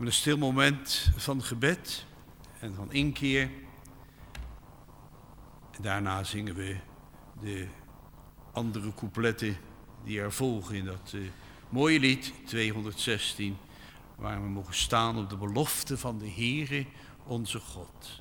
een stil moment van gebed en van inkeer. En daarna zingen we de andere coupletten die er volgen in dat mooie lied 216, waar we mogen staan op de belofte van de Heere onze God.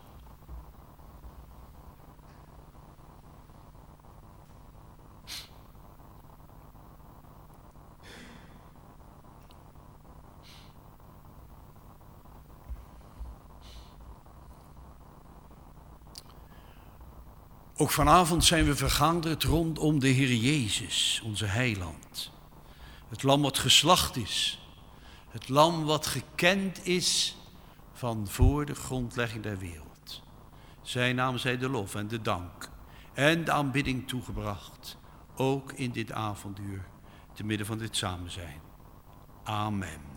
Ook vanavond zijn we vergaderd rondom de Heer Jezus, onze heiland. Het lam wat geslacht is. Het lam wat gekend is van voor de grondlegging der wereld. Zijn naam zij de lof en de dank en de aanbidding toegebracht. Ook in dit avonduur, te midden van dit samenzijn. Amen.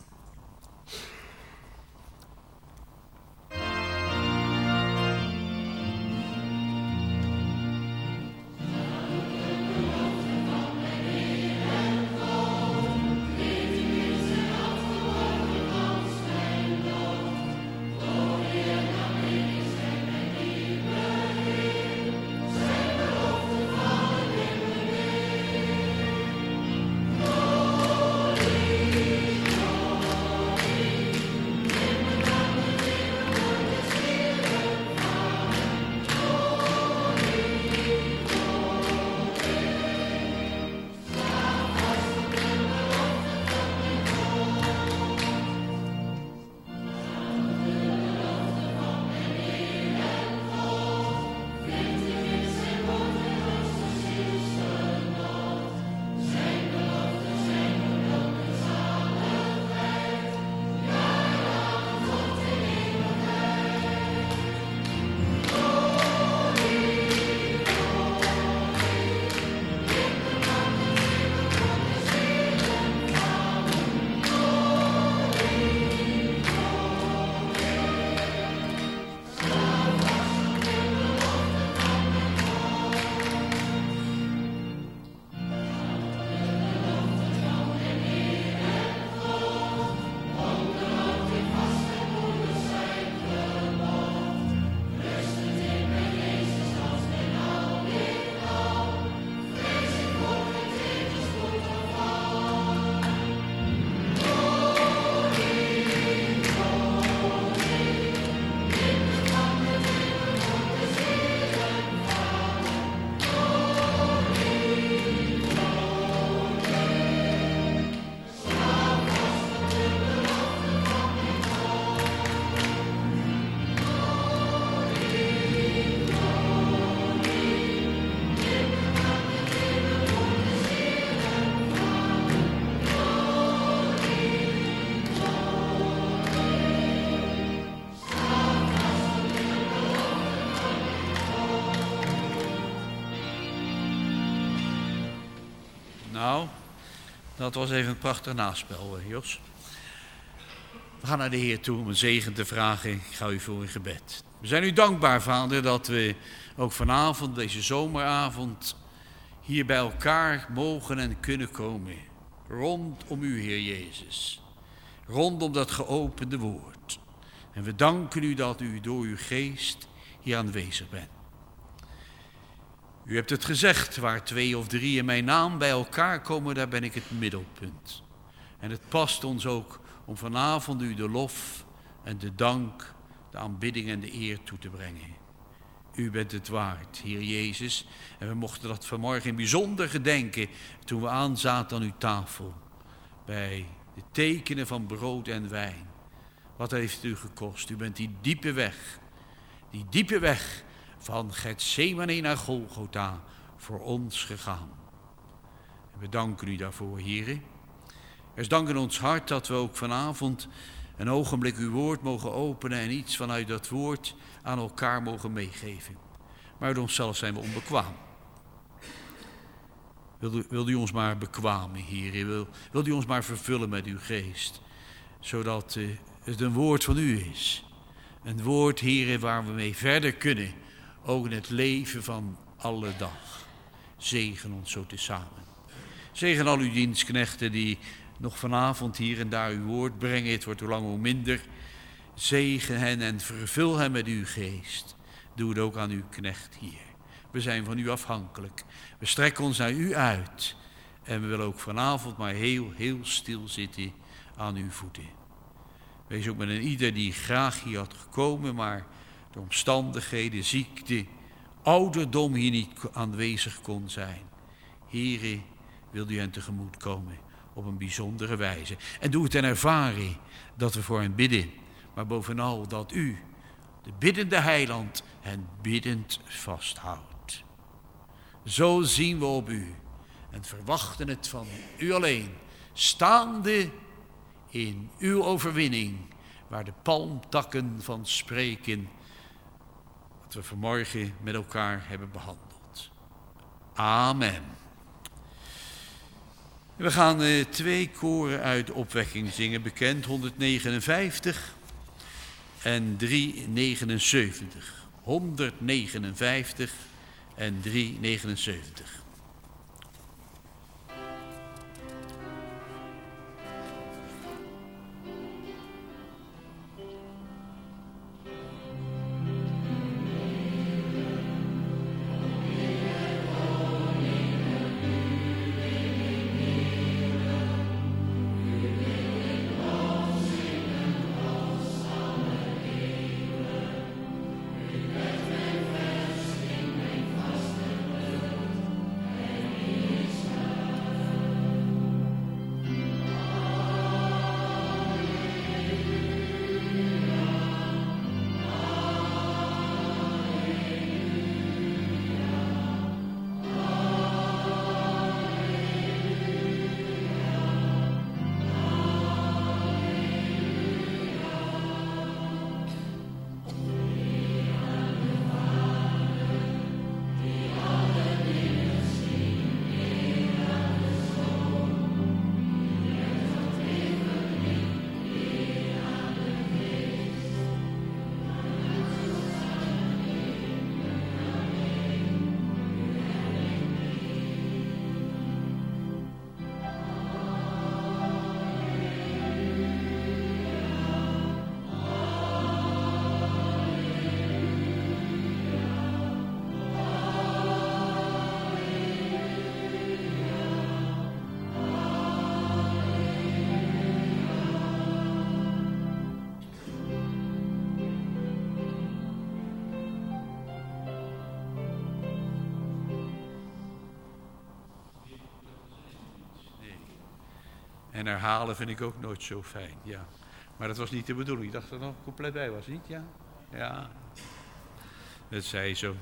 Nou, dat was even een prachtig naspel, Jos. We gaan naar de Heer toe om een zegen te vragen. Ik ga u voor in gebed. We zijn u dankbaar, Vader, dat we ook vanavond, deze zomeravond, hier bij elkaar mogen en kunnen komen. Rondom u, Heer Jezus. Rondom dat geopende woord. En we danken u dat u door uw geest hier aanwezig bent. U hebt het gezegd, waar 2 of 3 in mijn naam bij elkaar komen, daar ben ik het middelpunt. En het past ons ook om vanavond u de lof en de dank, de aanbidding en de eer toe te brengen. U bent het waard, Heer Jezus. En we mochten dat vanmorgen in bijzonder gedenken toen we aanzaten aan uw tafel. Bij de tekenen van brood en wijn. Wat heeft het u gekost? U bent die diepe weg van Getsemane naar Golgotha voor ons gegaan. En we danken u daarvoor, Heere. Er is dank in ons hart dat we ook vanavond een ogenblik uw woord mogen openen en iets vanuit dat woord aan elkaar mogen meegeven. Maar uit onszelf zijn we onbekwaam. Wilt u ons maar bekwamen, Heere. Wilt u ons maar vervullen met uw geest. Zodat het een woord van u is. Een woord, Heere, waar we mee verder kunnen. Ook in het leven van alle dag. Zegen ons zo tezamen. Zegen al uw dienstknechten die nog vanavond hier en daar uw woord brengen. Het wordt hoe lang hoe minder. Zegen hen en vervul hen met uw geest. Doe het ook aan uw knecht hier. We zijn van u afhankelijk. We strekken ons naar u uit. En we willen ook vanavond maar heel stil zitten aan uw voeten. Wees ook met een ieder die graag hier had gekomen, maar de omstandigheden, ziekte, ouderdom hier niet aanwezig kon zijn. Here, wil u hen tegemoet komen op een bijzondere wijze. En doe het en ervaren dat we voor hen bidden. Maar bovenal dat u, de biddende heiland, hen biddend vasthoudt. Zo zien we op u en verwachten het van u alleen, staande in uw overwinning, waar de palmtakken van spreken, wat we vanmorgen met elkaar hebben behandeld. Amen. We gaan 2 koren uit de opwekking zingen, bekend 159 en 379. 159 en 379. En herhalen vind ik ook nooit zo fijn, ja. Maar dat was niet de bedoeling. Ik dacht dat er nog compleet bij was, niet? Ja? Ja. Dat zei zo.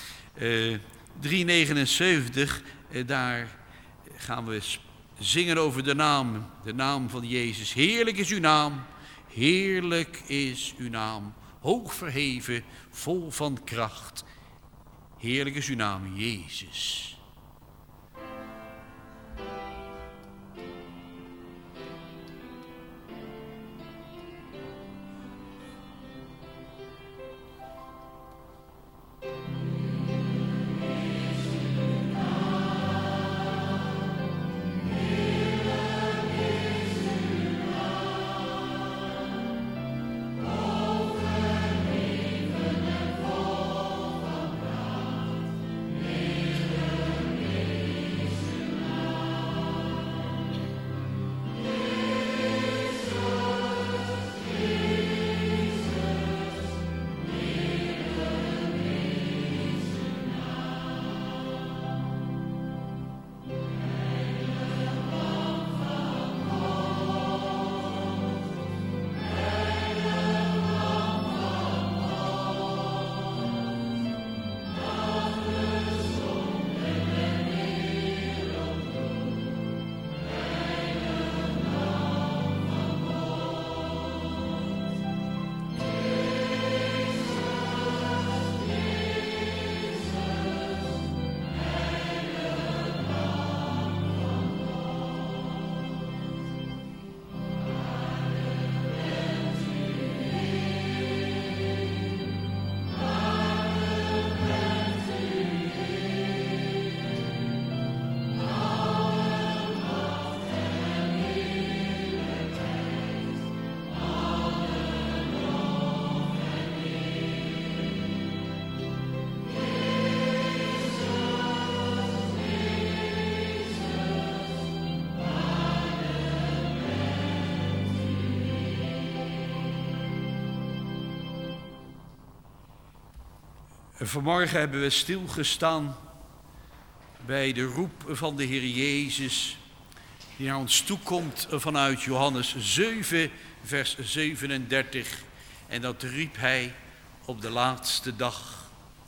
379, daar gaan we zingen over de naam van Jezus. Heerlijk is uw naam, heerlijk is uw naam. Hoog verheven, vol van kracht. Heerlijk is uw naam, Jezus. Vanmorgen hebben we stilgestaan bij de roep van de Heer Jezus, die naar ons toekomt vanuit Johannes 7, vers 37. En dat riep hij op de laatste dag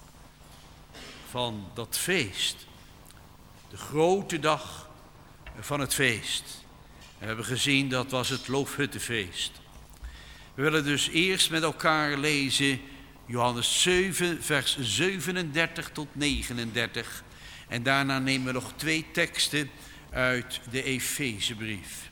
van dat feest. De grote dag van het feest. En we hebben gezien, dat was het Loofhuttenfeest. We willen dus eerst met elkaar lezen Johannes 7, vers 37 tot 39. En daarna nemen we nog 2 teksten uit de Efezebrief.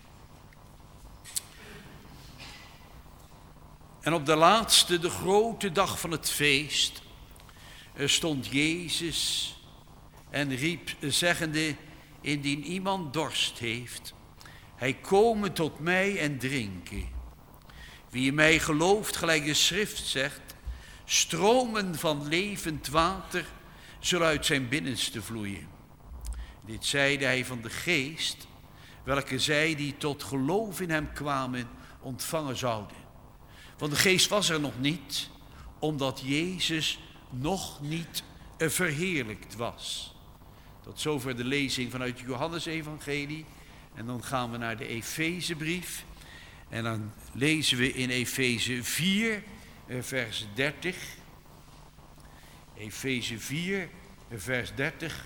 En op de laatste, de grote dag van het feest, stond Jezus en riep, zeggende: indien iemand dorst heeft, hij kome tot mij en drinken. Wie in mij gelooft, gelijk de schrift zegt, stromen van levend water zullen uit zijn binnenste vloeien. Dit zeide hij van de geest, welke zij die tot geloof in hem kwamen ontvangen zouden. Want de geest was er nog niet, omdat Jezus nog niet verheerlijkt was. Tot zover de lezing vanuit het Johannes-evangelie. En dan gaan we naar de Efezebrief. En dan lezen we in Efeze 4, vers 30. Efeze 4, vers 30.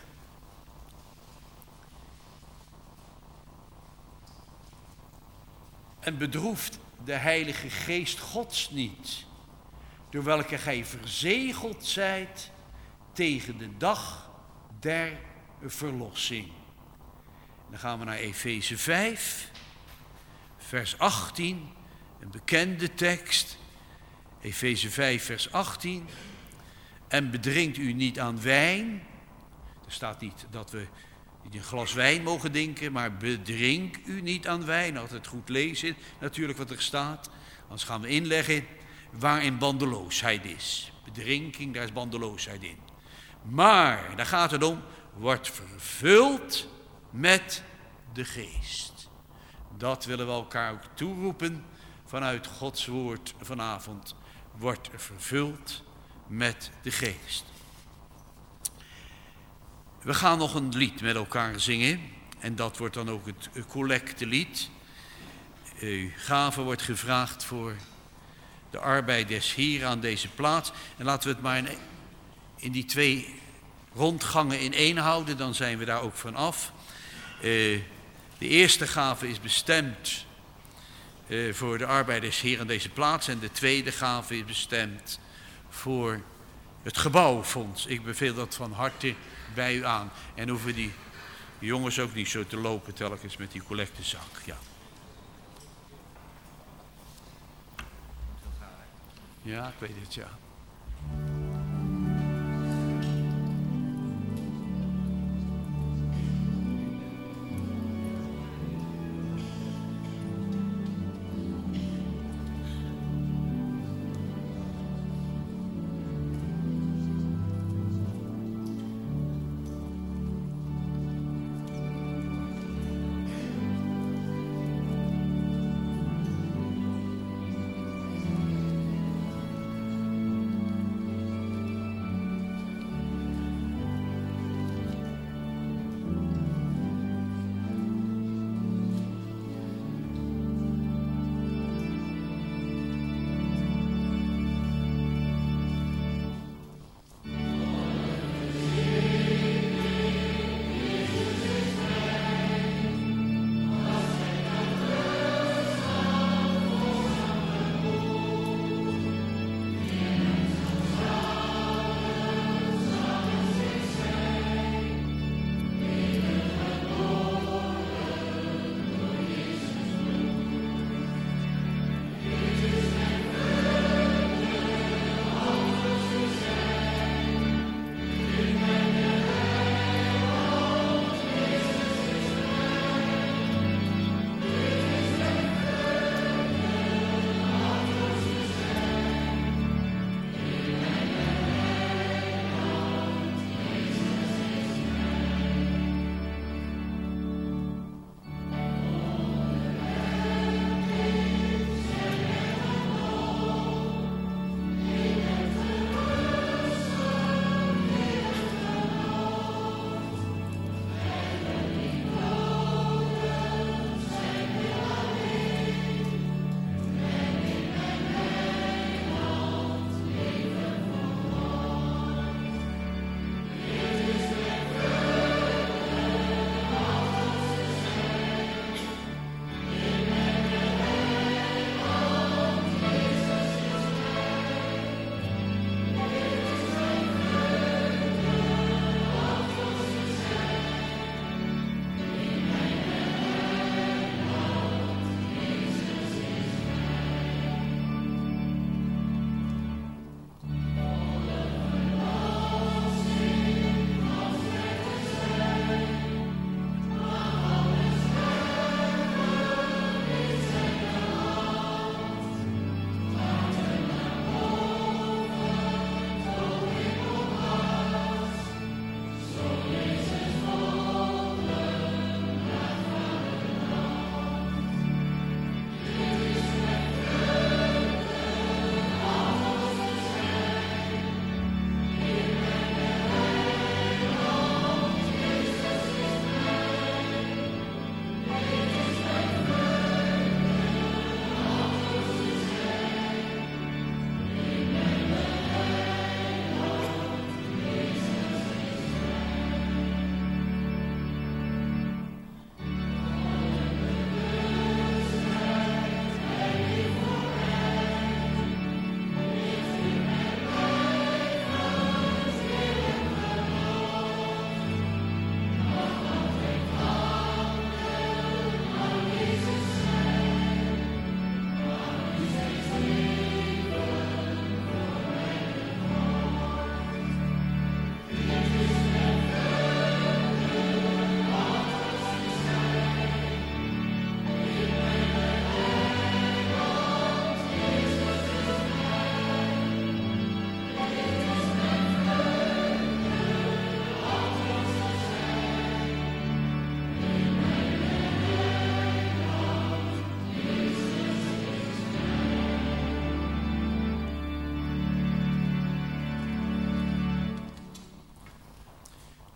En bedroeft de Heilige Geest Gods niet, door welke gij verzegeld zijt tegen de dag der verlossing. Dan gaan we naar Efeze 5, vers 18, een bekende tekst. Efeze 5, vers 18. En bedrinkt u niet aan wijn. Er staat niet dat we niet een glas wijn mogen drinken, maar bedrink u niet aan wijn. Altijd goed lezen, natuurlijk wat er staat. Anders gaan we inleggen waarin bandeloosheid is. Bedrinking, daar is bandeloosheid in. Maar, daar gaat het om, wordt vervuld met de geest. Dat willen we elkaar ook toeroepen vanuit Gods woord vanavond. Wordt vervuld met de geest. We gaan nog een lied met elkaar zingen. En dat wordt dan ook het collectelied. Gave wordt gevraagd voor de arbeid des Heren aan deze plaats. En laten we het maar in die 2 rondgangen in 1 houden. Dan zijn we daar ook van af. De eerste gave is bestemd voor de arbeid des Heren aan deze plaats. En de tweede gave is bestemd voor het gebouwfonds. Ik beveel dat van harte bij u aan. En hoeven die jongens ook niet zo te lopen telkens met die collectezak. Ja. Ja, ik weet het, ja.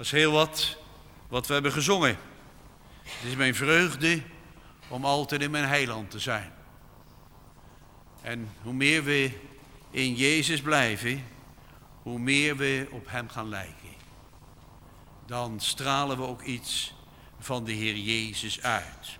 Dat is heel wat we hebben gezongen. Het is mijn vreugde om altijd in mijn heiland te zijn. En hoe meer we in Jezus blijven, hoe meer we op hem gaan lijken. Dan stralen we ook iets van de Heer Jezus uit.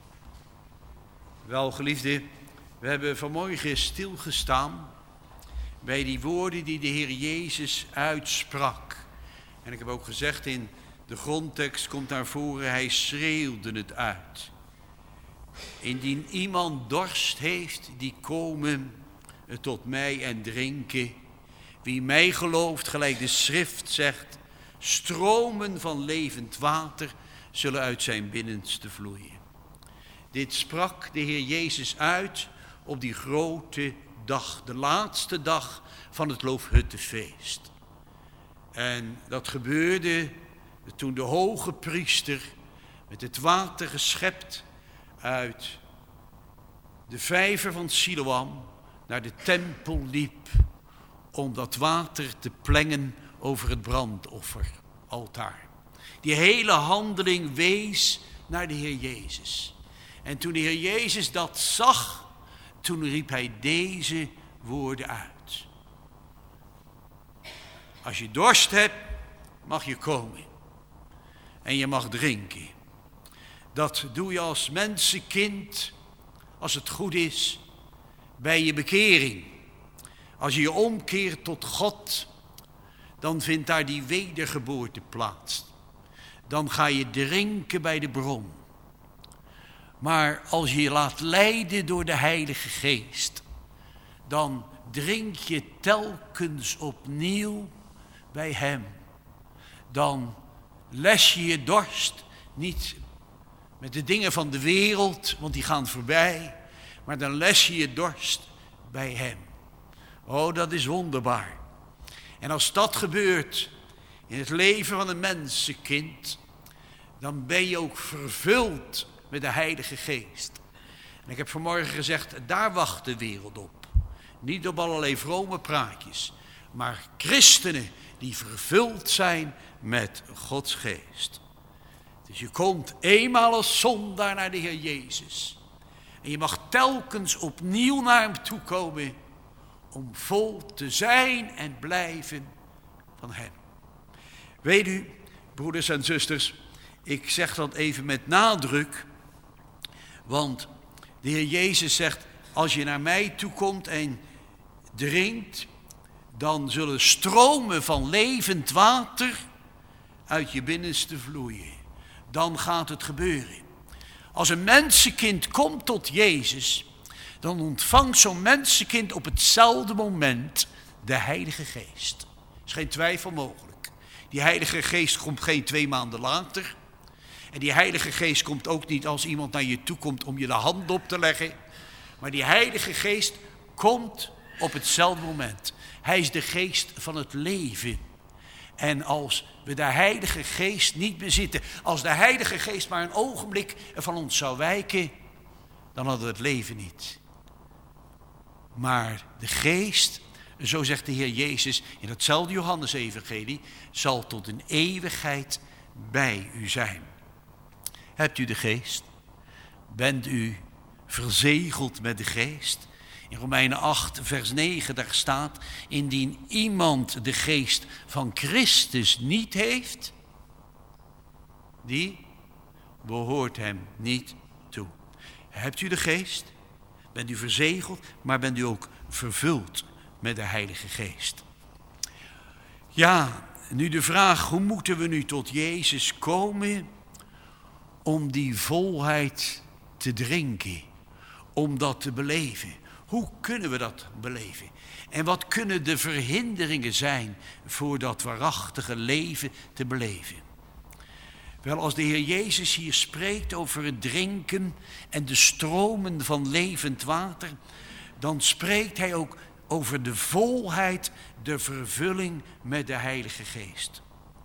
Wel, geliefde, we hebben vanmorgen stilgestaan bij die woorden die de Heer Jezus uitsprak. En ik heb ook gezegd, in de grondtekst komt naar voren, hij schreeuwde het uit. Indien iemand dorst heeft, die komen tot mij en drinken. Wie mij gelooft, gelijk de schrift zegt, stromen van levend water zullen uit zijn binnenste vloeien. Dit sprak de Heer Jezus uit op die grote dag, de laatste dag van het Loofhuttenfeest. En dat gebeurde toen de hoge priester met het water geschept uit de vijver van Siloam naar de tempel liep om dat water te plengen over het brandofferaltaar. Die hele handeling wees naar de Heer Jezus. En toen de Heer Jezus dat zag, toen riep hij deze woorden uit. Als je dorst hebt, mag je komen. En je mag drinken. Dat doe je als mensenkind, als het goed is, bij je bekering. Als je je omkeert tot God, dan vindt daar die wedergeboorte plaats. Dan ga je drinken bij de bron. Maar als je je laat leiden door de Heilige Geest, dan drink je telkens opnieuw bij hem. Dan les je je dorst niet met de dingen van de wereld, want die gaan voorbij. Maar dan les je je dorst bij hem. Oh, dat is wonderbaar. En als dat gebeurt in het leven van een mensenkind, dan ben je ook vervuld met de Heilige Geest. En ik heb vanmorgen gezegd, daar wacht de wereld op. Niet op allerlei vrome praatjes, maar christenen die vervuld zijn met Gods Geest. Dus je komt eenmaal als zondaar naar de Heer Jezus. En je mag telkens opnieuw naar hem toe komen om vol te zijn en blijven van hem. Weet u, broeders en zusters, ik zeg dat even met nadruk, want de Heer Jezus zegt, als je naar mij toe komt en drinkt, dan zullen stromen van levend water uit je binnenste vloeien. Dan gaat het gebeuren. Als een mensenkind komt tot Jezus, dan ontvangt zo'n mensenkind op hetzelfde moment de Heilige Geest. Er is geen twijfel mogelijk. Die Heilige Geest komt geen 2 maanden later. En die Heilige Geest komt ook niet als iemand naar je toe komt om je de hand op te leggen. Maar die Heilige Geest komt op hetzelfde moment. Hij is de geest van het leven. En als we de Heilige Geest niet bezitten, als de Heilige Geest maar een ogenblik van ons zou wijken, dan hadden we het leven niet. Maar de Geest, zo zegt de Heer Jezus in datzelfde Johannes-evangelie, zal tot een eeuwigheid bij u zijn. Hebt u de Geest? Bent u verzegeld met de Geest? In Romeinen 8 vers 9 daar staat, indien iemand de Geest van Christus niet heeft, die behoort hem niet toe. Hebt u de Geest? Bent u verzegeld, maar bent u ook vervuld met de Heilige Geest? Ja, nu de vraag, hoe moeten we nu tot Jezus komen om die volheid te drinken, om dat te beleven? Hoe kunnen we dat beleven? En wat kunnen de verhinderingen zijn voor dat waarachtige leven te beleven? Wel, als de Heer Jezus hier spreekt over het drinken en de stromen van levend water, dan spreekt hij ook over de volheid, de vervulling met de Heilige Geest.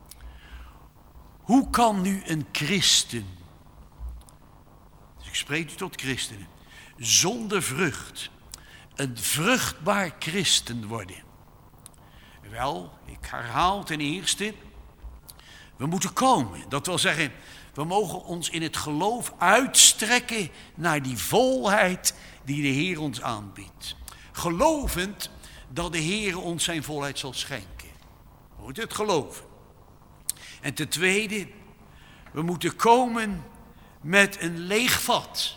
Hoe kan nu een christen, dus ik spreek nu tot christenen, zonder vrucht een vruchtbaar christen worden? Wel, ik herhaal ten eerste, We moeten komen. Dat wil zeggen, we mogen ons in het geloof uitstrekken naar die volheid die de Heer ons aanbiedt. Gelovend dat de Heer ons zijn volheid zal schenken. We moeten het geloven. En ten tweede, we moeten komen met een leeg vat.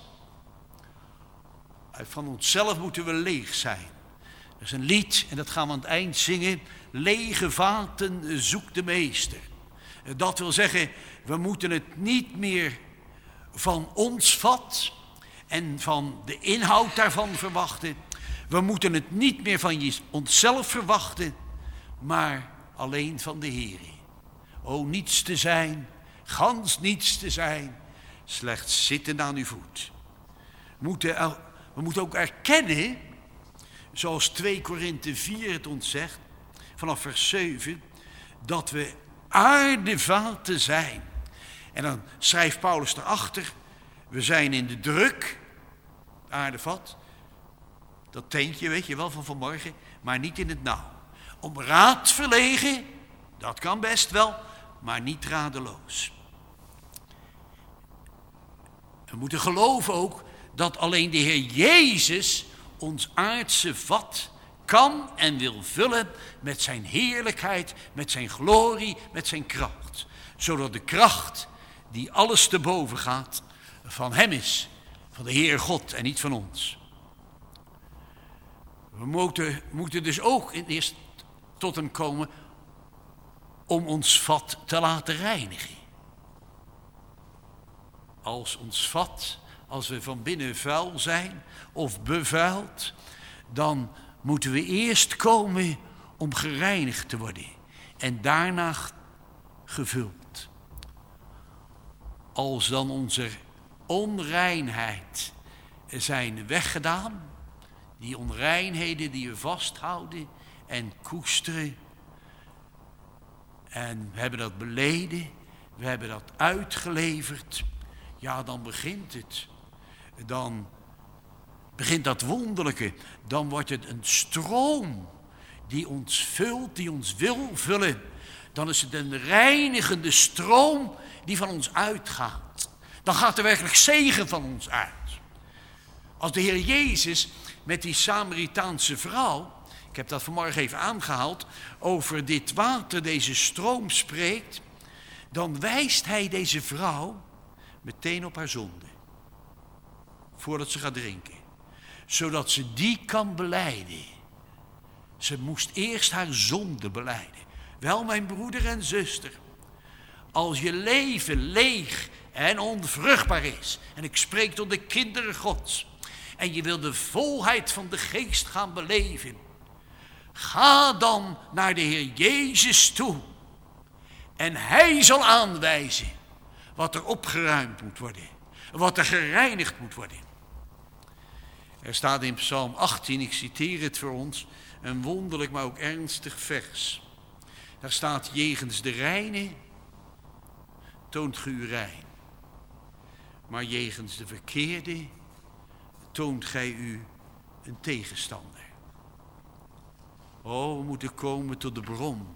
Van onszelf moeten we leeg zijn. Er is een lied en dat gaan we aan het eind zingen. Lege vaten zoekt de meester. Dat wil zeggen, we moeten het niet meer van ons vat en van de inhoud daarvan verwachten. We moeten het niet meer van onszelf verwachten, maar alleen van de Heer. O, niets te zijn, gans niets te zijn, slechts zitten aan uw voet. We moeten ook erkennen, zoals 2 Korinthe 4 het ons zegt, vanaf vers 7, dat we aardevaten zijn. En dan schrijft Paulus erachter, we zijn in de druk, aardevat, dat tentje weet je wel van vanmorgen, maar niet in het nauw. Om raad verlegen, dat kan best wel, maar niet radeloos. We moeten geloven ook dat alleen de Heer Jezus ons aardse vat kan en wil vullen met zijn heerlijkheid, met zijn glorie, met zijn kracht. Zodat de kracht die alles te boven gaat van hem is, van de Heer God en niet van ons. We moeten dus ook eerst tot hem komen om ons vat te laten reinigen. Als ons vat, als we van binnen vuil zijn of bevuild, dan moeten we eerst komen om gereinigd te worden en daarna gevuld. Als dan onze onreinheid zijn weggedaan, die onreinheden die we vasthouden en koesteren, en we hebben dat beleden, we hebben dat uitgeleverd, ja, dan begint het. Dan begint dat wonderlijke. Dan wordt het een stroom die ons vult, die ons wil vullen. Dan is het een reinigende stroom die van ons uitgaat. Dan gaat er werkelijk zegen van ons uit. Als de Heer Jezus met die Samaritaanse vrouw, ik heb dat vanmorgen even aangehaald, over dit water, deze stroom spreekt, dan wijst hij deze vrouw meteen op haar zonde. Voordat ze gaat drinken. Zodat ze die kan belijden. Ze moest eerst haar zonde belijden. Wel, mijn broeder en zuster, als je leven leeg en onvruchtbaar is, en ik spreek tot de kinderen Gods, en je wil de volheid van de geest gaan beleven, ga dan naar de Heer Jezus toe. En hij zal aanwijzen wat er opgeruimd moet worden. Wat er gereinigd moet worden. Er staat in Psalm 18, ik citeer het voor ons, een wonderlijk maar ook ernstig vers. Daar staat, jegens de reine toont ge u rein. Maar jegens de verkeerde toont gij u een tegenstander. Oh, we moeten komen tot de bron.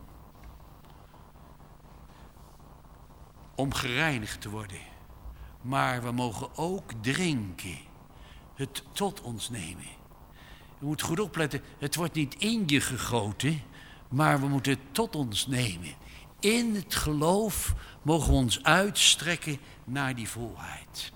Om gereinigd te worden. Maar we mogen ook drinken. Het tot ons nemen. Je moet goed opletten. Het wordt niet in je gegoten. Maar we moeten het tot ons nemen. In het geloof mogen we ons uitstrekken naar die volheid.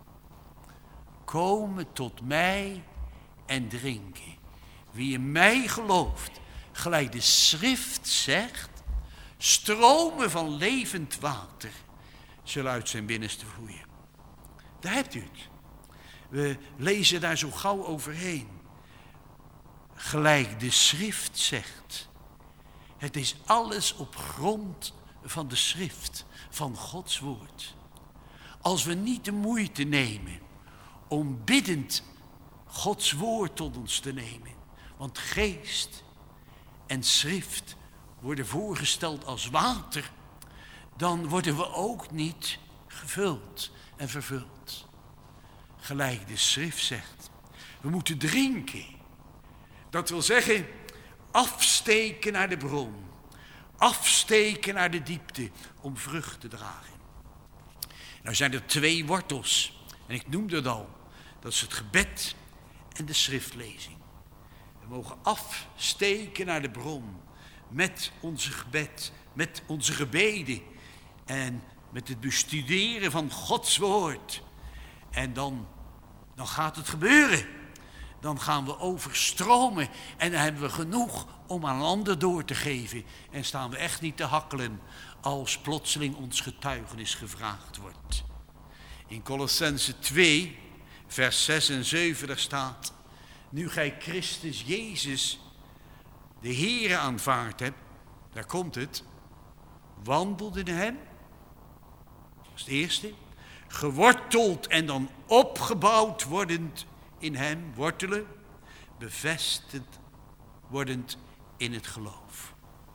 Komen tot mij en drinken. Wie in mij gelooft, gelijk de schrift zegt, stromen van levend water zullen uit zijn binnenste vloeien. Daar hebt u het. We lezen daar zo gauw overheen. Gelijk de schrift zegt. Het is alles op grond van de schrift, van Gods woord. Als we niet de moeite nemen om biddend Gods woord tot ons te nemen. Want geest en schrift worden voorgesteld als water. Dan worden we ook niet gevuld en vervuld. Gelijk de schrift zegt. We moeten drinken. Dat wil zeggen afsteken naar de bron. afsteken naar de diepte om vrucht te dragen. Nou zijn er 2 wortels. En ik noemde het al. Dat is het gebed en de schriftlezing. We mogen afsteken naar de bron. Met onze gebed. Met onze gebeden. En met het bestuderen van Gods woord. En dan gaat het gebeuren. Dan gaan we overstromen. En dan hebben we genoeg om aan een ander door te geven. En staan we echt niet te hakkelen als plotseling ons getuigenis gevraagd wordt. In Kolossenzen 2, vers 6 en 7, daar staat: nu gij Christus Jezus, de Heere, aanvaard hebt, daar komt het, wandelt in hem, dat is het eerste, geworteld en dan opgebouwd wordend in hem, wortelen, bevestigd wordend in het geloof.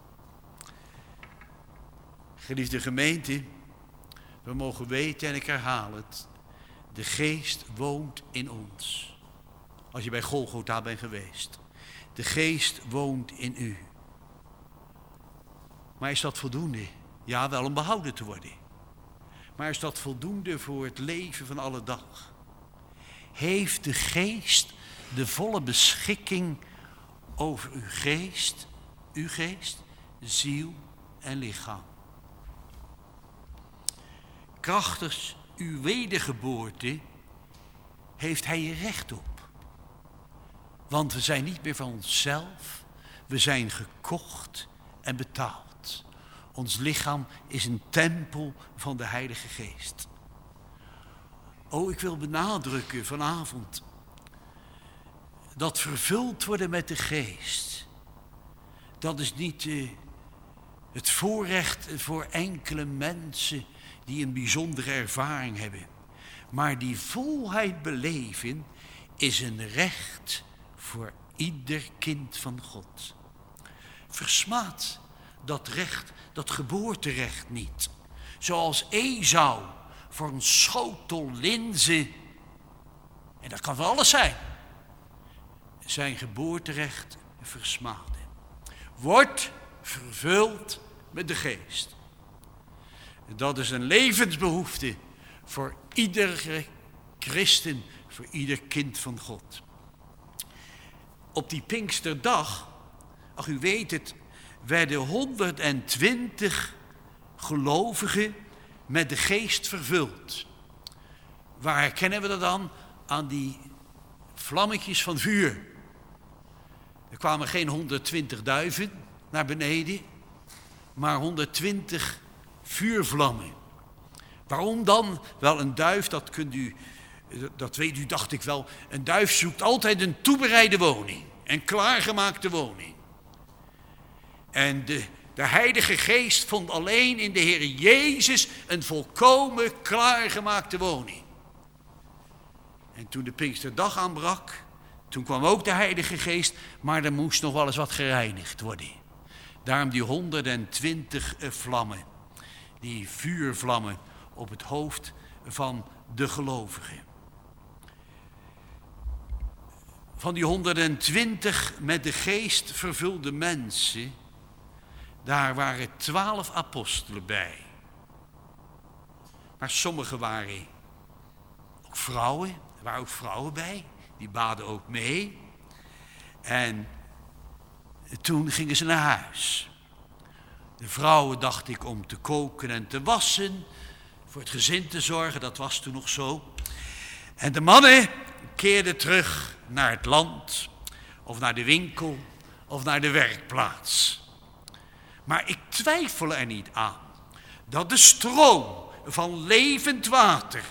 Geliefde gemeente, we mogen weten, en ik herhaal het, de Geest woont in ons. Als je bij Golgotha bent geweest. De Geest woont in u. Maar is dat voldoende? Ja, wel om behouden te worden. Maar is dat voldoende voor het leven van alle dag? Heeft de Geest de volle beschikking over uw geest, ziel en lichaam? Krachtig uw wedergeboorte heeft hij je recht op. Want we zijn niet meer van onszelf. We zijn gekocht en betaald. Ons lichaam is een tempel van de Heilige Geest. Oh, ik wil benadrukken vanavond dat vervuld worden met de Geest. Dat is niet het voorrecht voor enkele mensen die een bijzondere ervaring hebben. Maar die volheid beleven is een recht voor ieder kind van God. Versmaad dat recht, dat geboorterecht niet. Zoals Esau voor een schotel linzen, en dat kan wel alles zijn, zijn geboorterecht versmaadde. Word vervuld met de Geest. Dat is een levensbehoefte voor iedere christen, voor ieder kind van God. Op die Pinksterdag, ach u weet het, werden 120 gelovigen met de Geest vervuld. Waar herkennen we dat dan? Aan die vlammetjes van vuur. Er kwamen geen 120 duiven naar beneden, maar 120 vuurvlammen. Waarom dan? Wel, een duif, dat weet u, dacht ik wel. Een duif zoekt altijd een toebereide woning. Een klaargemaakte woning. En de Heilige Geest vond alleen in de Heer Jezus een volkomen klaargemaakte woning. En toen de Pinksterdag aanbrak, toen kwam ook de Heilige Geest, maar er moest nog wel eens wat gereinigd worden. Daarom die 120 vlammen, die vuurvlammen op het hoofd van de gelovigen. Van die 120 met de Geest vervulde mensen, daar waren 12 apostelen bij. Maar sommigen waren ook vrouwen, er waren ook vrouwen bij, die baden ook mee. En toen gingen ze naar huis. De vrouwen, dacht ik, om te koken en te wassen, voor het gezin te zorgen, dat was toen nog zo. En de mannen keerden terug naar het land, of naar de winkel, of naar de werkplaats. Maar ik twijfel er niet aan dat de stroom van levend water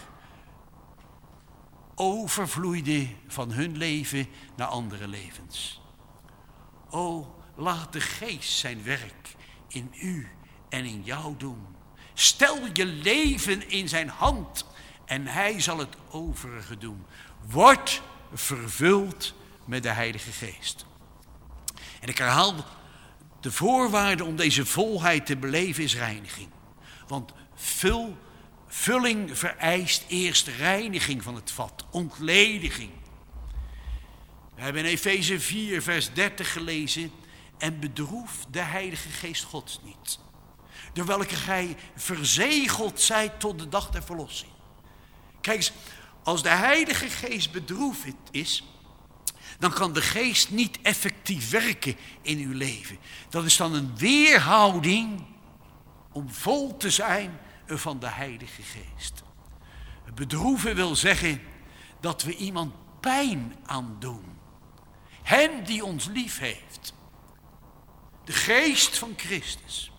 overvloeide van hun leven naar andere levens. O, laat de Geest zijn werk in u en in jou doen. Stel je leven in zijn hand en hij zal het overige doen. Word vervuld met de Heilige Geest. En ik herhaal, de voorwaarde om deze volheid te beleven is reiniging. Want vulling vereist eerst reiniging van het vat, ontlediging. We hebben in Efeze 4 vers 30 gelezen: en bedroef de Heilige Geest Gods niet, door welke gij verzegeld zijt tot de dag der verlossing. Kijk eens, als de Heilige Geest bedroefd is, dan kan de Geest niet effectief werken in uw leven. Dat is dan een weerhouding om vol te zijn van de Heilige Geest. Bedroeven wil zeggen dat we iemand pijn aandoen. Hem die ons lief heeft. De Geest van Christus.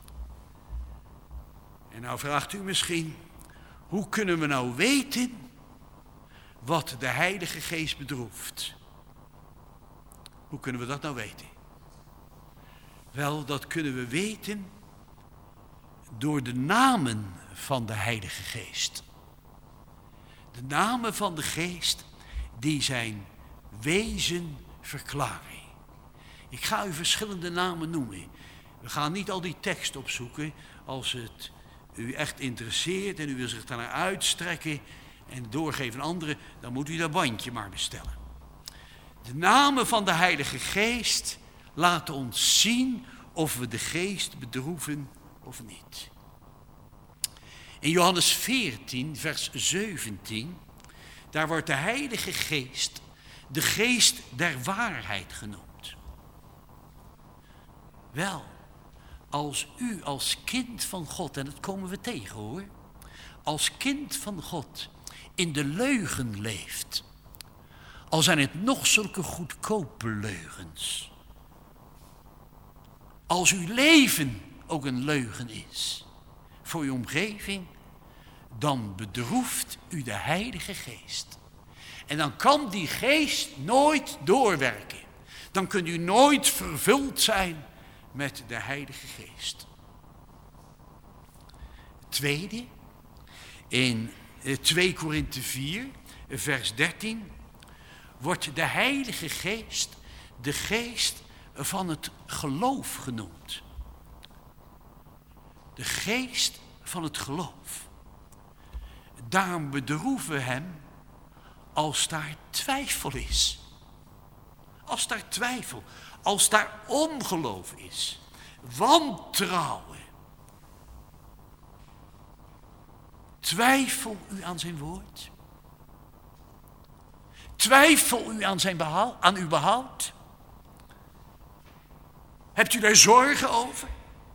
En nou vraagt u misschien, hoe kunnen we nou weten wat de Heilige Geest bedroeft? Hoe kunnen we dat nou weten? Wel, dat kunnen we weten door de namen van de Heilige Geest. De namen van de Geest, die zijn wezen verklaren. Ik ga u verschillende namen noemen. We gaan niet al die tekst opzoeken. Als het u echt interesseert en u wil zich daarnaar uitstrekken en doorgeven aan anderen, dan moet u dat bandje maar bestellen. De namen van de Heilige Geest laten ons zien of we de Geest bedroeven of niet. In Johannes 14, vers 17, daar wordt de Heilige Geest de Geest der waarheid genoemd. Wel, als u als kind van God, en dat komen we tegen hoor, als kind van God in de leugen leeft, al zijn het nog zulke goedkope leugens. Als uw leven ook een leugen is voor uw omgeving, dan bedroeft u de Heilige Geest. En dan kan die Geest nooit doorwerken. Dan kunt u nooit vervuld zijn met de Heilige Geest. Tweede, in 2 Korinthe 4, vers 13, wordt de Heilige Geest de Geest van het geloof genoemd. De Geest van het geloof. Daarom bedroeven we hem als daar twijfel is. Als daar twijfel, als daar ongeloof is, wantrouwen. Twijfel u aan zijn woord? Twijfel u aan aan uw behoud? Hebt u daar zorgen over?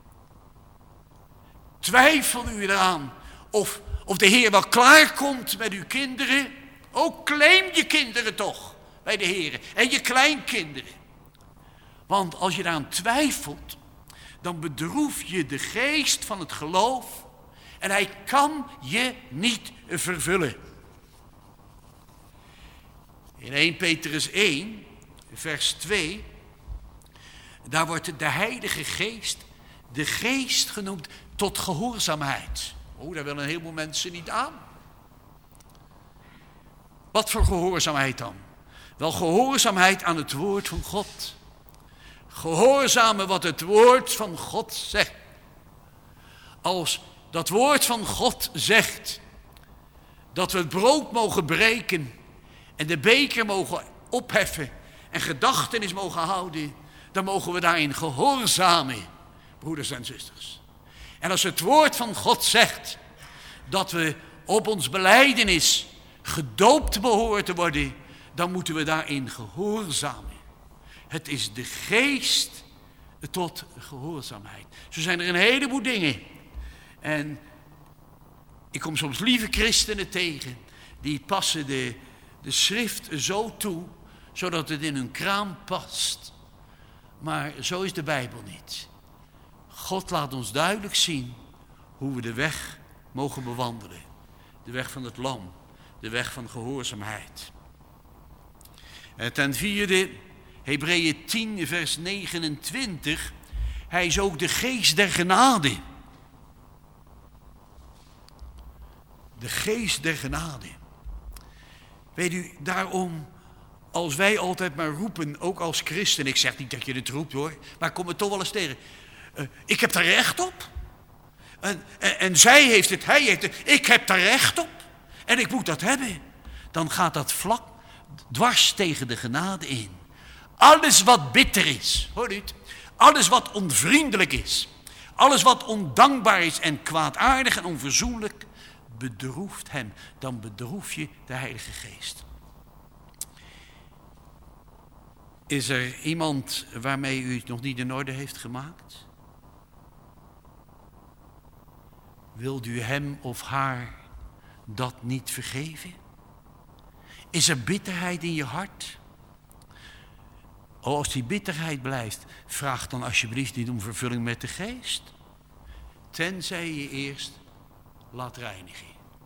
Twijfel u eraan of de Heer wel klaarkomt met uw kinderen? Ook claim je kinderen toch bij de Heer en je kleinkinderen. Want als je daaraan twijfelt, dan bedroef je de Geest van het geloof en hij kan je niet vervullen. In 1 Petrus 1, vers 2, daar wordt de Heilige Geest, de Geest genoemd tot gehoorzaamheid. Daar willen een heleboel mensen niet aan. Wat voor gehoorzaamheid dan? Wel, gehoorzaamheid aan het woord van God. Gehoorzamen wat het woord van God zegt. Als dat woord van God zegt dat we het brood mogen breken en de beker mogen opheffen en gedachtenis mogen houden, dan mogen we daarin gehoorzamen, broeders en zusters. En als het woord van God zegt dat we op ons belijdenis gedoopt behoren te worden, dan moeten we daarin gehoorzamen. Het is de Geest tot gehoorzaamheid. Zo zijn er een heleboel dingen. En ik kom soms lieve christenen tegen, die passen de schrift zo toe, zodat het in hun kraam past. Maar zo is de Bijbel niet. God laat ons duidelijk zien hoe we de weg mogen bewandelen. De weg van het lam, de weg van gehoorzaamheid. En ten vierde, Hebreeën 10, vers 29. Hij is ook de Geest der genade. De Geest der genade. Weet u, daarom, als wij altijd maar roepen, ook als christen, ik zeg niet dat je het roept hoor, maar ik kom het toch wel eens tegen. Ik heb daar recht op. En zij heeft het, hij heeft het, ik heb daar recht op. En ik moet dat hebben. Dan gaat dat vlak dwars tegen de genade in. Alles wat bitter is, hoor u het? Alles wat onvriendelijk is, alles wat ondankbaar is en kwaadaardig en onverzoenlijk, bedroeft hem. Dan bedroef je de Heilige Geest. Is er iemand waarmee u het nog niet in orde heeft gemaakt? Wilt u hem of haar dat niet vergeven? Is er bitterheid in je hart? Oh, als die bitterheid blijft, vraag dan alsjeblieft niet om vervulling met de Geest. Tenzij je eerst laat reinigen.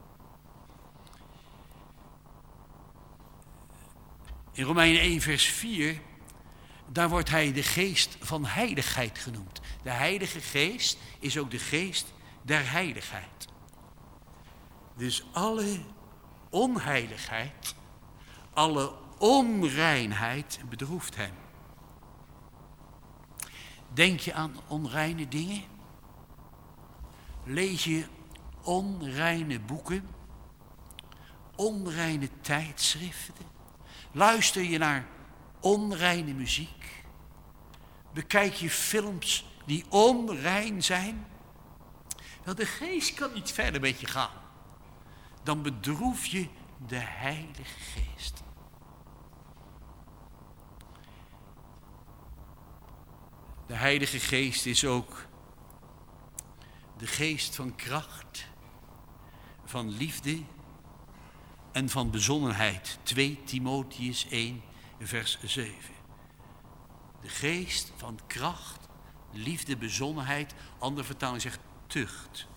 In Romeinen 1 vers 4, daar wordt hij de geest van heiligheid genoemd. De Heilige Geest is ook de geest der heiligheid. Dus alle onheiligheid, alle onreinheid bedroeft hem. Denk je aan onreine dingen? Lees je onreine boeken? Onreine tijdschriften? Luister je naar onreine muziek? Bekijk je films die onrein zijn? Wel, de Geest kan niet verder met je gaan. Dan bedroef je de Heilige Geest. De Heilige Geest is ook de geest van kracht, van liefde en van bezonnenheid. 2 Timotheüs 1 vers 7. De geest van kracht, liefde, bezonnenheid. Andere vertaling zegt tucht.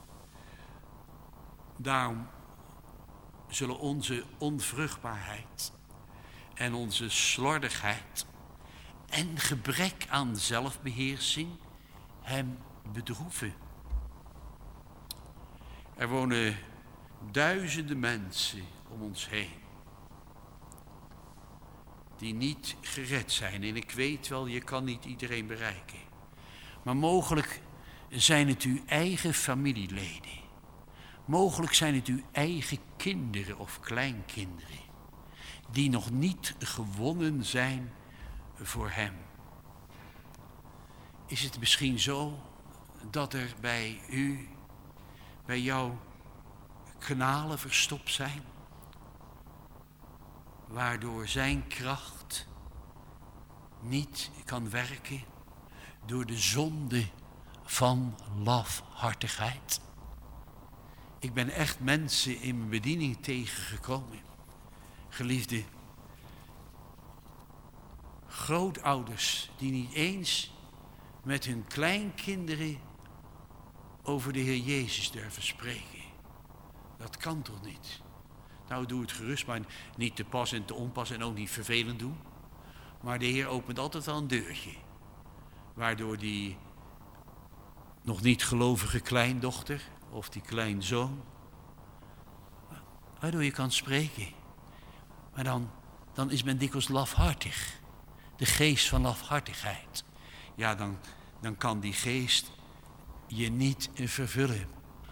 Daarom zullen onze onvruchtbaarheid en onze slordigheid en gebrek aan zelfbeheersing hem bedroeven. Er wonen duizenden mensen om ons heen die niet gered zijn. En ik weet wel, je kan niet iedereen bereiken. Maar mogelijk zijn het uw eigen familieleden. Mogelijk zijn het uw eigen kinderen of kleinkinderen die nog niet gewonnen zijn voor hem. Is het misschien zo dat er bij u, bij jou, kanalen verstopt zijn, waardoor zijn kracht niet kan werken door de zonde van lafhartigheid? Ik ben echt mensen in mijn bediening tegengekomen, geliefde, grootouders die niet eens met hun kleinkinderen over de Heer Jezus durven spreken. Dat kan toch niet? Nou, doe het gerust, maar niet te pas en te onpas en ook niet vervelend doen. Maar de Heer opent altijd wel een deurtje, waardoor die nog niet gelovige kleindochter of die kleinzoon, waardoor je kan spreken. Maar dan is men dikwijls lafhartig. De geest van lafhartigheid. Ja, dan kan die geest je niet vervullen.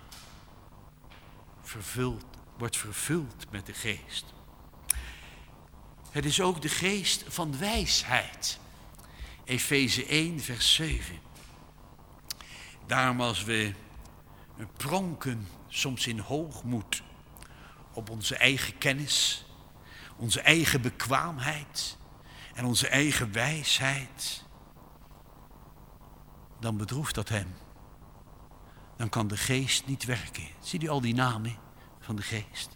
Wordt vervuld met de geest. Het is ook de geest van wijsheid. Efeze 1 vers 7. Daarom als we pronken soms in hoogmoed op onze eigen kennis, onze eigen bekwaamheid en onze eigen wijsheid, dan bedroeft dat hem. Dan kan de geest niet werken. Ziet u al die namen van de geest?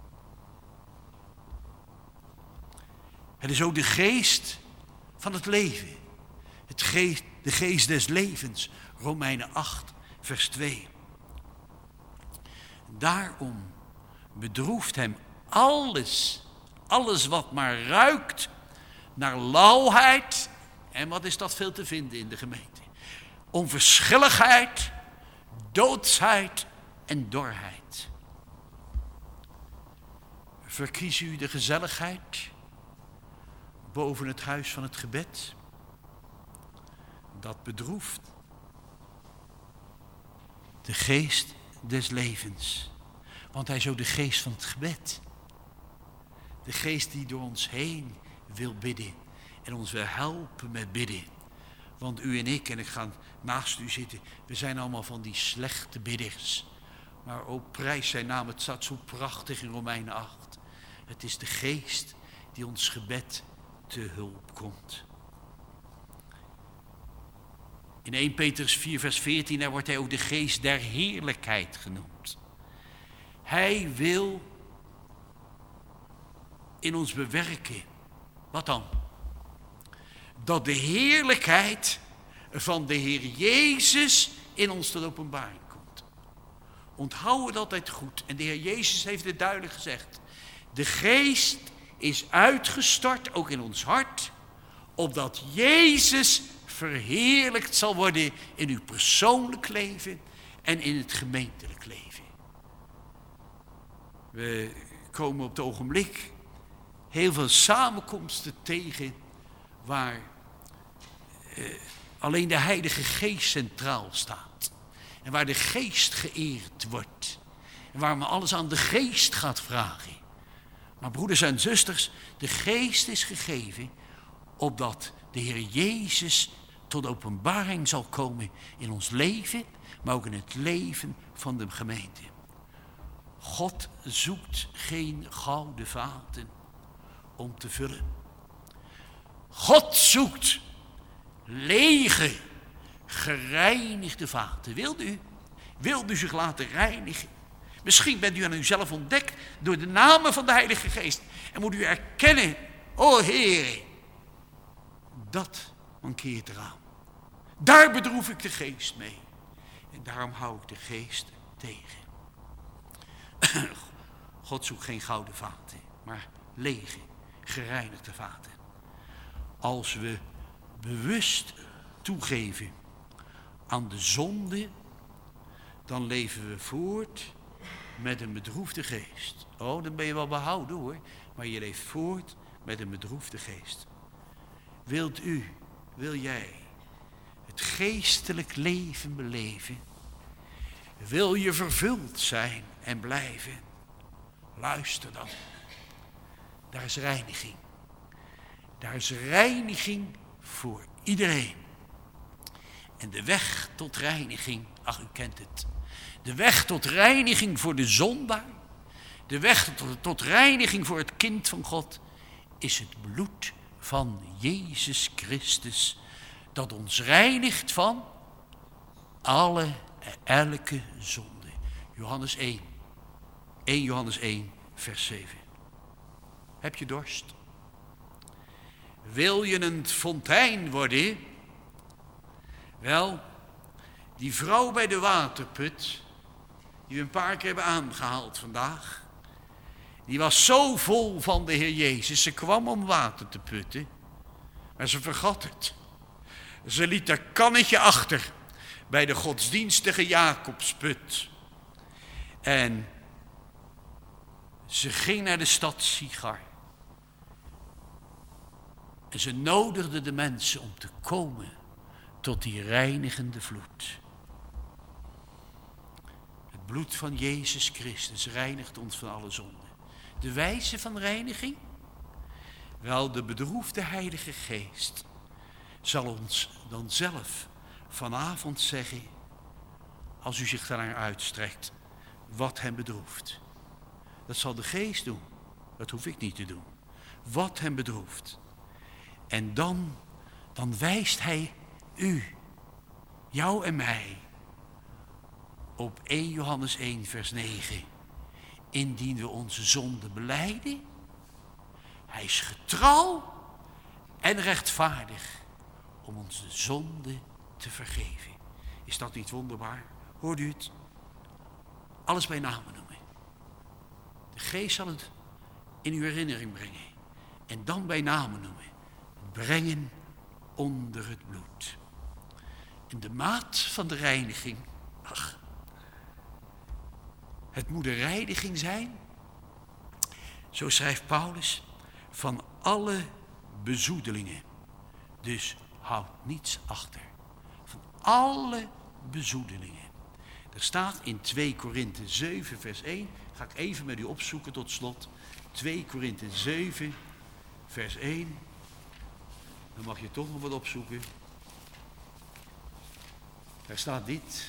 Het is ook de geest van het leven. De geest des levens. Romeinen 8 vers 2. Daarom bedroeft hem alles wat maar ruikt naar lauwheid. En wat is dat veel te vinden in de gemeente? Onverschilligheid, doodsheid en dorheid. Verkies u de gezelligheid boven het huis van het gebed? Dat bedroeft de geest des levens. Want hij is ook de geest van het gebed. De geest die door ons heen wil bidden en ons wil helpen met bidden. Want u en ik ga naast u zitten, we zijn allemaal van die slechte bidders. Maar prijs zijn naam, het staat zo prachtig in Romeinen 8. Het is de geest die ons gebed te hulp komt. In 1 Petrus 4 vers 14, daar wordt hij ook de geest der heerlijkheid genoemd. Hij wil in ons bewerken. Wat dan? Dat de heerlijkheid van de Heer Jezus in ons tot openbaring komt. Onthoud het altijd goed. En de Heer Jezus heeft het duidelijk gezegd. De geest is uitgestort, ook in ons hart, opdat Jezus verheerlijkt zal worden in uw persoonlijk leven en in het gemeentelijk leven. We komen op het ogenblik heel veel samenkomsten tegen waar alleen de Heilige Geest centraal staat. En waar de Geest geëerd wordt. En waar men alles aan de Geest gaat vragen. Maar broeders en zusters, de Geest is gegeven opdat de Heer Jezus tot openbaring zal komen in ons leven, maar ook in het leven van de gemeente. God zoekt geen gouden vaten om te vullen. God zoekt lege, gereinigde vaten. Wilt u zich laten reinigen? Misschien bent u aan uzelf ontdekt door de namen van de Heilige Geest. En moet u erkennen, o Heer, dat mankeert eraan. Daar bedroef ik de geest mee. En daarom hou ik de geest tegen. God zoekt geen gouden vaten, maar lege, gereinigde vaten. Als we bewust toegeven aan de zonde, dan leven we voort met een bedroefde geest. Oh, dan ben je wel behouden hoor, maar je leeft voort met een bedroefde geest. Wil jij het geestelijk leven beleven? Wil je vervuld zijn en blijven? Luister dan. Daar is reiniging. Daar is reiniging voor iedereen. En de weg tot reiniging, ach u kent het. De weg tot reiniging voor de zondaar. De weg tot reiniging voor het kind van God is het bloed van Jezus Christus. Dat ons reinigt van elke zonde. Johannes 1. 1 Johannes 1 vers 7. Heb je dorst? Wil je een fontein worden? Wel, die vrouw bij de waterput, die we een paar keer hebben aangehaald vandaag, die was zo vol van de Heer Jezus. Ze kwam om water te putten, maar ze vergat het. Ze liet haar kannetje achter bij de godsdienstige Jacobsput. En ze ging naar de stad Sigar. En ze nodigde de mensen om te komen tot die reinigende vloed. Het bloed van Jezus Christus reinigt ons van alle zonden. De wijze van reiniging? Wel, de bedroefde Heilige Geest zal ons dan zelf vanavond zeggen, als u zich daarnaar uitstrekt, wat hem bedroeft. Dat zal de Geest doen. Dat hoef ik niet te doen. Wat hem bedroeft. En dan wijst hij jou en mij, op 1 Johannes 1 vers 9. Indien we onze zonde belijden, hij is getrouw en rechtvaardig om onze zonde te vergeven. Is dat niet wonderbaar? Hoort u het? Alles bij name noemen. De Geest zal het in uw herinnering brengen. En dan bij name noemen. Brengen onder het bloed. En de maat van de reiniging. Ach, het moet een reiniging zijn. Zo schrijft Paulus. Van alle bezoedelingen. Dus houd niets achter. Van alle bezoedelingen. Er staat in 2 Korinthe 7 vers 1. Ga ik even met u opzoeken tot slot. 2 Korinthe 7 vers 1. Dan mag je toch nog wat opzoeken. Daar staat dit.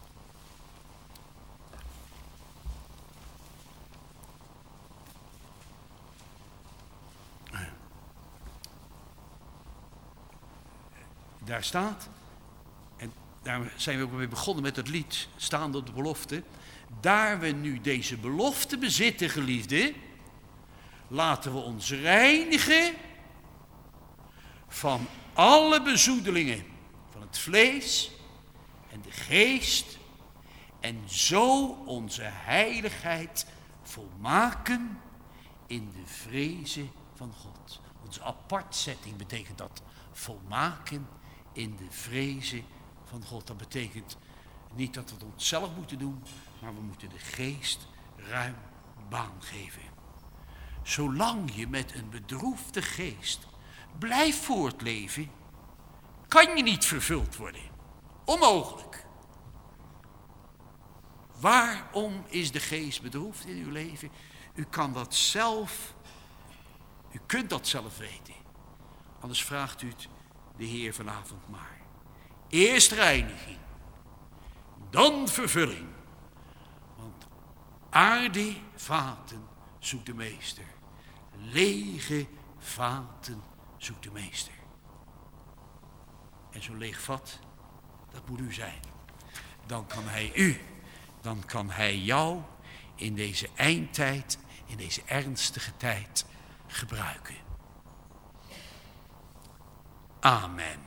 Daar staat, en daar zijn we ook mee begonnen met het lied, staande op de belofte. Daar we nu deze belofte bezitten, geliefden, laten we ons reinigen van alle bezoedelingen van het vlees en de geest en zo onze heiligheid volmaken in de vrezen van God. Onze apartzetting betekent dat, volmaken in de vrezen van God. Dat betekent niet dat we het onszelf moeten doen, maar we moeten de geest ruim baan geven. Zolang je met een bedroefde geest blijft voortleven, kan je niet vervuld worden. Onmogelijk. Waarom is de geest bedroefd in uw leven? U kunt dat zelf weten. Anders vraagt u het de Heer vanavond maar. Eerst reiniging, dan vervulling. Want aarde vaten zoekt de meester. Lege vaten zoekt de meester. En zo'n leeg vat, dat moet u zijn. Dan kan hij jou in deze eindtijd, in deze ernstige tijd gebruiken. Amen.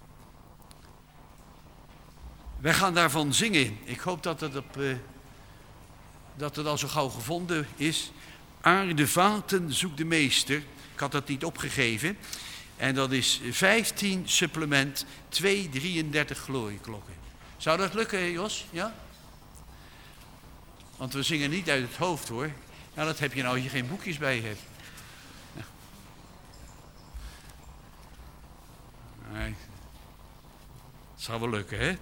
Wij gaan daarvan zingen. Ik hoop dat het al zo gauw gevonden is. Aarde vaten zoekt de meester. Ik had dat niet opgegeven. En dat is 15 supplement 233 glorieklokken. Zou dat lukken, Jos? Ja? Want we zingen niet uit het hoofd, hoor. Ja, dat heb je nou als je geen boekjes bij je hebt. Ja. Nee. Het zal wel lukken, hè?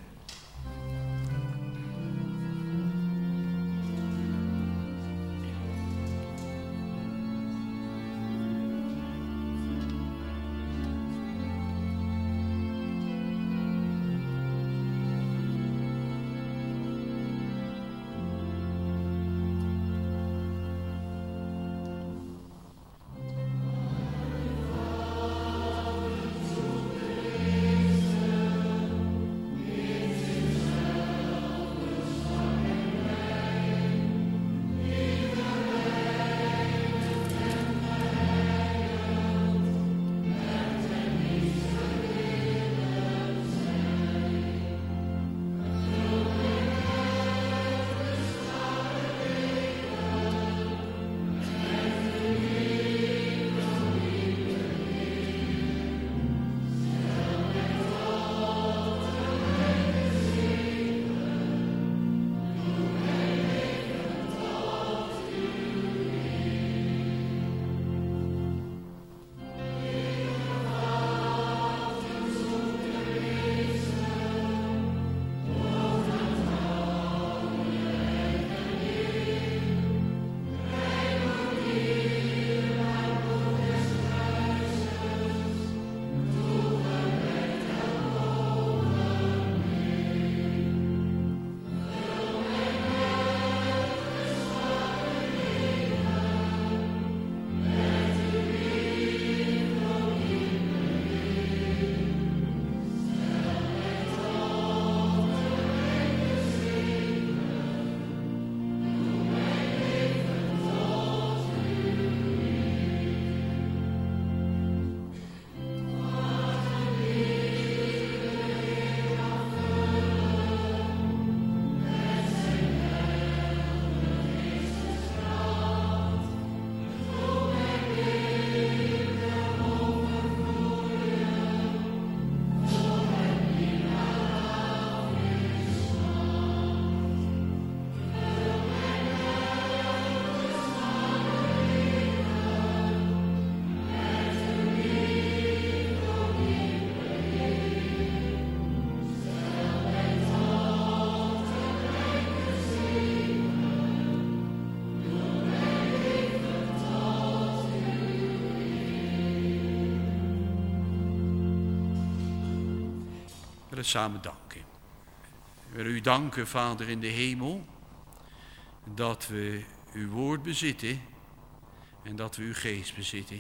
We willen samen danken. We willen u danken, Vader in de hemel, dat we uw woord bezitten en dat we uw geest bezitten.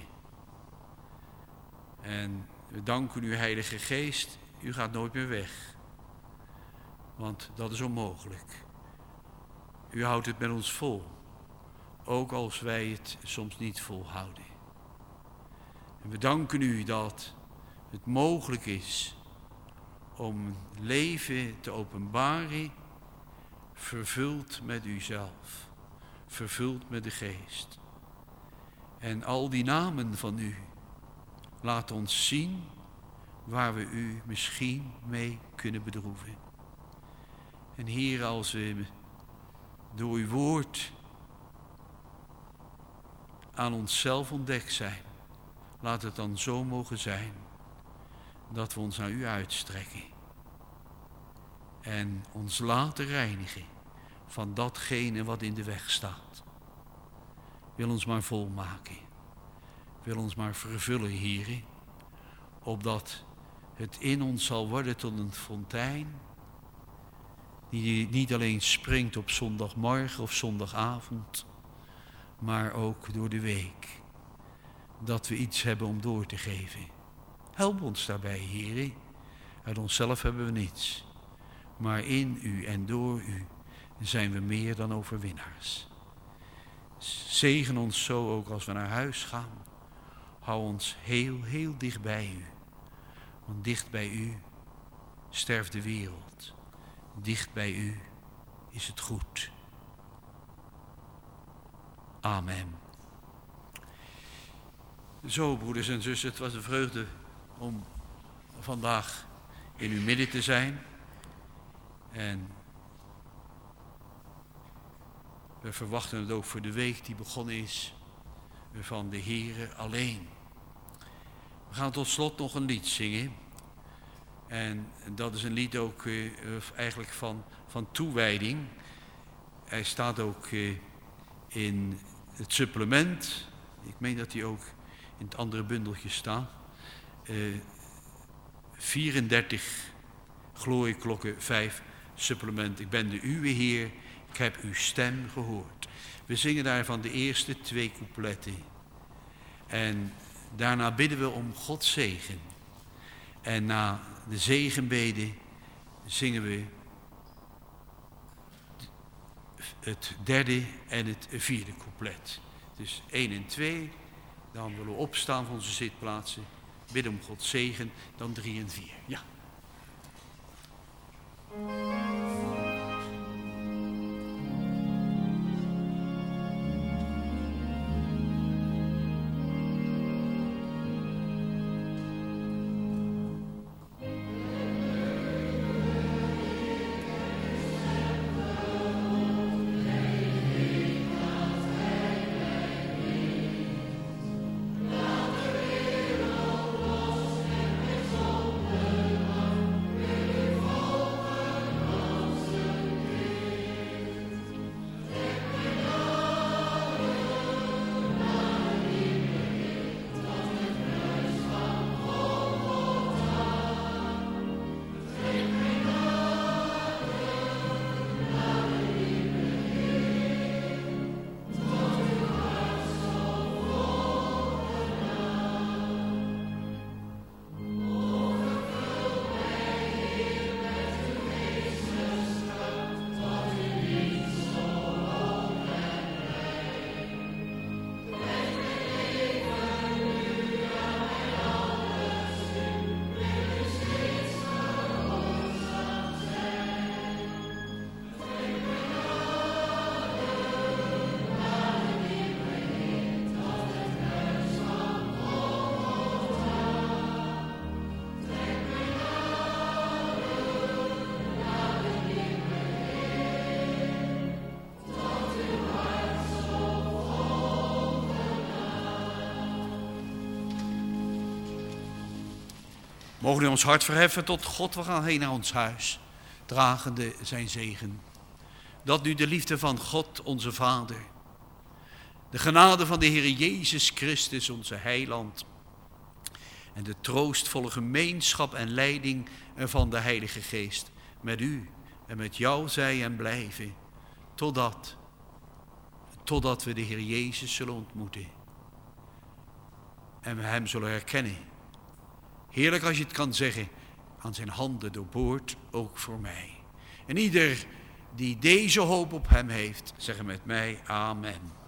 En we danken u, Heilige Geest, u gaat nooit meer weg. Want dat is onmogelijk. U houdt het met ons vol, ook als wij het soms niet volhouden. En we danken u dat het mogelijk is om een leven te openbaren, vervuld met uzelf, vervuld met de geest. En al die namen van u, laat ons zien waar we u misschien mee kunnen bedroeven. En Heer, als we door uw woord aan onszelf ontdekt zijn, laat het dan zo mogen zijn dat we ons naar u uitstrekken en ons laten reinigen van datgene wat in de weg staat. Wil ons maar volmaken. Wil ons maar vervullen, Heer, opdat het in ons zal worden tot een fontein die niet alleen springt op zondagmorgen of zondagavond, maar ook door de week. Dat we iets hebben om door te geven. Help ons daarbij, Heer. Uit onszelf hebben we niets. Maar in u en door u zijn we meer dan overwinnaars. Zegen ons zo ook als we naar huis gaan. Hou ons heel, heel dicht bij u. Want dicht bij u sterft de wereld. Dicht bij u is het goed. Amen. Zo, broeders en zussen, het was een vreugde om vandaag in uw midden te zijn. En we verwachten het ook voor de week die begonnen is van de Heere alleen. We gaan tot slot nog een lied zingen. En dat is een lied ook eigenlijk van toewijding. Hij staat ook in het supplement. Ik meen dat hij ook in het andere bundeltje staat. 34 glorieklokken 5 supplement. Ik ben de uwe Heer, ik heb uw stem gehoord. We zingen daarvan de eerste 2 coupletten. En daarna bidden we om Gods zegen. En na de zegenbede zingen we het 3e en het 4e couplet. Dus 1 en 2, dan willen we opstaan van onze zitplaatsen, bidden om Gods zegen, dan 3 en 4. Ja. Mogen we ons hart verheffen tot God, we gaan heen naar ons huis, dragende zijn zegen. Dat nu de liefde van God, onze Vader, de genade van de Heer Jezus Christus, onze Heiland, en de troostvolle gemeenschap en leiding van de Heilige Geest met u, en met jou zijn en blijven, totdat we de Heer Jezus zullen ontmoeten. En we hem zullen herkennen. Heerlijk als je het kan zeggen, aan zijn handen doorboord, ook voor mij. En ieder die deze hoop op hem heeft, zeggen met mij amen.